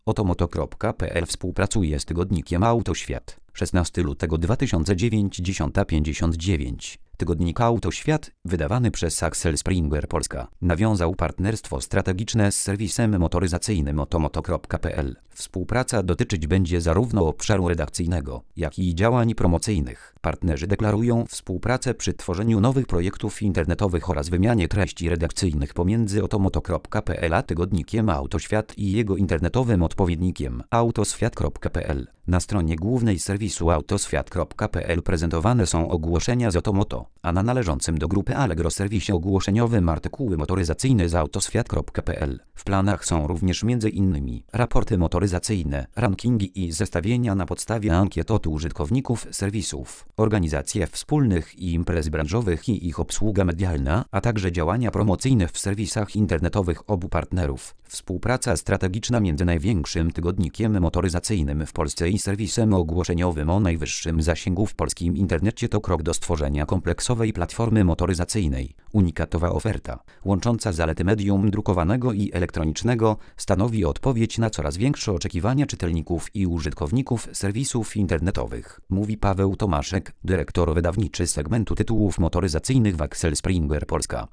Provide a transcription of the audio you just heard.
Otomoto.pl współpracuje z tygodnikiem Autoświat. 16 lutego 2009, 10:59. Tygodnik Autoświat, wydawany przez Axel Springer Polska, nawiązał partnerstwo strategiczne z serwisem motoryzacyjnym Otomoto.pl. Współpraca dotyczyć będzie zarówno obszaru redakcyjnego, jak i działań promocyjnych. Partnerzy deklarują współpracę przy tworzeniu nowych projektów internetowych oraz wymianie treści redakcyjnych pomiędzy Otomoto.pl a tygodnikiem Autoświat i jego internetowym odpowiednikiem autoswiat.pl. Na stronie głównej serwisu autoswiat.pl prezentowane są ogłoszenia z Otomoto, a na należącym do grupy Allegro serwisie ogłoszeniowym artykuły motoryzacyjne z autoswiat.pl. W planach są również m.in. raporty motoryzacyjne, rankingi i zestawienia na podstawie ankiet od użytkowników serwisów, organizacje wspólnych i imprez branżowych i ich obsługa medialna, a także działania promocyjne w serwisach internetowych obu partnerów. Współpraca strategiczna między największym tygodnikiem motoryzacyjnym w Polsce i serwisem ogłoszeniowym o najwyższym zasięgu w polskim internecie to krok do stworzenia kompleksowej platformy motoryzacyjnej. Unikatowa oferta, łącząca zalety medium drukowanego i elektronicznego, stanowi odpowiedź na coraz większe oczekiwania czytelników i użytkowników serwisów internetowych, mówi Paweł Tomaszek, dyrektor wydawniczy segmentu tytułów motoryzacyjnych w Axel Springer Polska.